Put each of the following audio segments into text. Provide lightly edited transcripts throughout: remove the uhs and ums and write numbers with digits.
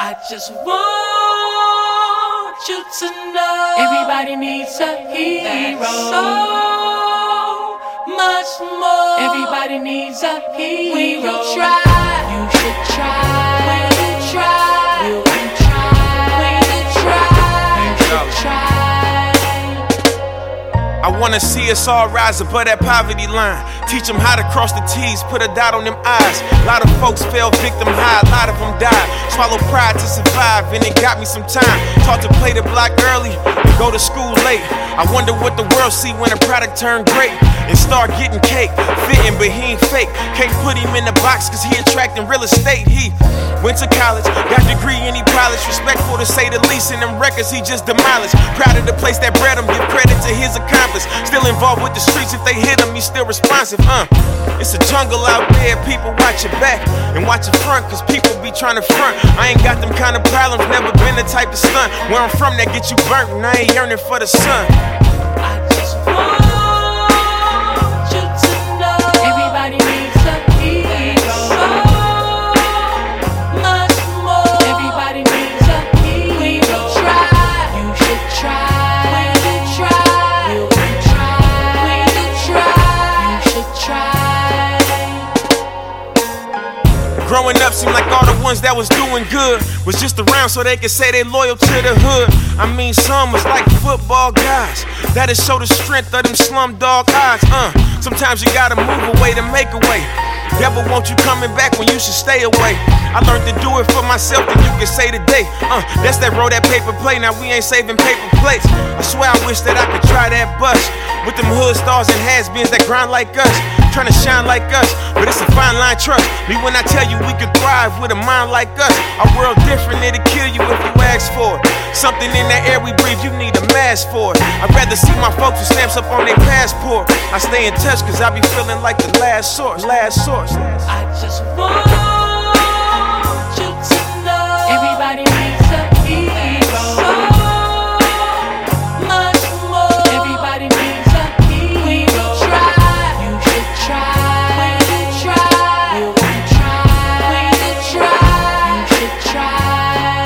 I just want you to know everybody needs a hero. So much more. Everybody needs a hero. We will try. You should try. We will try. We will try. We will try. You should try. I wanna see us all rise above that poverty line. Teach them how to cross the T's, put a dot on them I's. A lot of folks fell victim high, a lot of them died. Swallow pride to survive, and it got me some time. Taught to play the block early and go to school late. I wonder what the world see when a product turn great and start getting cake. Fitting, but he ain't fake. Can't put him in the box cause he attracting real estate. He went to college, got degree and he polished. Respectful to say the least, in them records he just demolished. Proud of the place that bred him, give credit to his accomplice. Still involved with the streets, if they hit him, he's still responsive. It's a jungle out there, people watch your back and watch your front, cause people be trying to front. I ain't got them kind of problems, never been the type to stunt. Where I'm from, that get you burnt, and I ain't yearning for the sun. I just want you to know everybody needs a hero. So much more. Everybody needs a hero. We will try. You should try. We will try. We will try. We will try. You should try. Growing up seemed like all the ones that was doing good was just around so they could say they loyal to the hood. I mean, some was like football guys that'll show the strength of them slumdog eyes. Sometimes you gotta move away to make a way. Devil want you coming back when you should stay away. I learned to do it for myself, then you can say today. That's that roll, that paper plate. Now we ain't saving paper plates. I swear I wish that I could try that bus with them hood stars and has-beens that grind like us, trying to shine like us, but it's a fine line, trust me when I tell you we can thrive with a mind like us. Our world different, it'll kill you if you ask for it. Something in that air we breathe, you need a mask for it. I'd rather see my folks with stamps up on their passport. I stay in touch cause I be feeling like the last source. I just want you to know everybody needs a hero. So much more. Everybody needs a hero. We will try. You should try. We will try. We will try. We will try. You should try.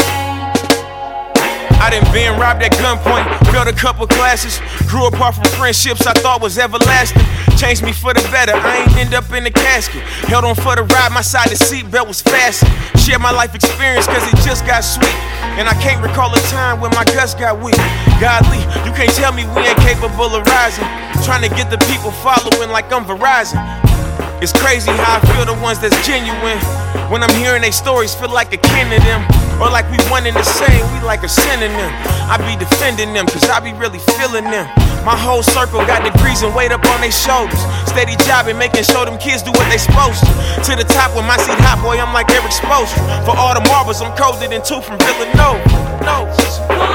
I done been robbed at gunpoint, failed a couple classes, grew apart from friendships I thought was everlasting. Changed me for the better, I ain't end up in the casket. Held on for the ride, my side the seatbelt was fastened. Shared my life experience cause it just got sweet. And I can't recall a time when my guts got weak. Godly, you can't tell me we ain't capable of rising. Trying to get the people following like I'm Verizon. It's crazy how I feel the ones that's genuine. When I'm hearing their stories, feel like akin to them. Or like we one in the same, we like a synonym. I be defending them, cause I be really feeling them. My whole circle got degrees and weight up on their shoulders. Steady jobbing, making sure them kids do what they supposed to. To the top with my seat hot boy, I'm like Eric Spoelstra. For all the marbles, I'm colder than 2 from Villanova. No.